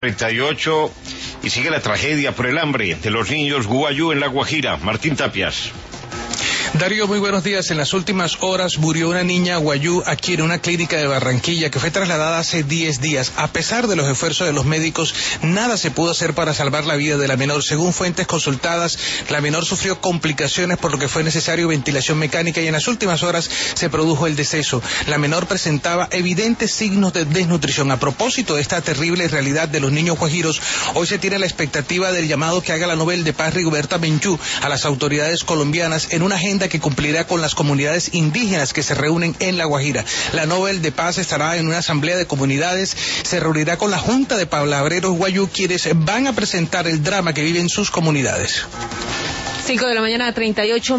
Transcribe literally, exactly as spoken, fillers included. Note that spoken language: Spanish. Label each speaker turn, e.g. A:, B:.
A: treinta y ocho y sigue la tragedia por el hambre de los niños Guayú en La Guajira. Martín Tapias.
B: Darío, muy buenos días. En las últimas horas murió una niña Guayú aquí en una clínica de Barranquilla que fue trasladada hace diez días. A pesar de los esfuerzos de los médicos, nada se pudo hacer para salvar la vida de la menor. Según fuentes consultadas, la menor sufrió complicaciones por lo que fue necesario ventilación mecánica y en las últimas horas se produjo el deceso. La menor presentaba evidentes signos de desnutrición. A propósito de esta terrible realidad de los niños guajiros, hoy se tiene la expectativa del llamado que haga la Nobel de Paz Rigoberta Menchú a las autoridades colombianas en una agenda que cumplirá con las comunidades indígenas que se reúnen en La Guajira. La Nobel de Paz estará en una asamblea de comunidades, se reunirá con la Junta de Palabreros Guayú, quienes van a presentar el drama que viven sus comunidades.
C: Cinco de la mañana, treinta y ocho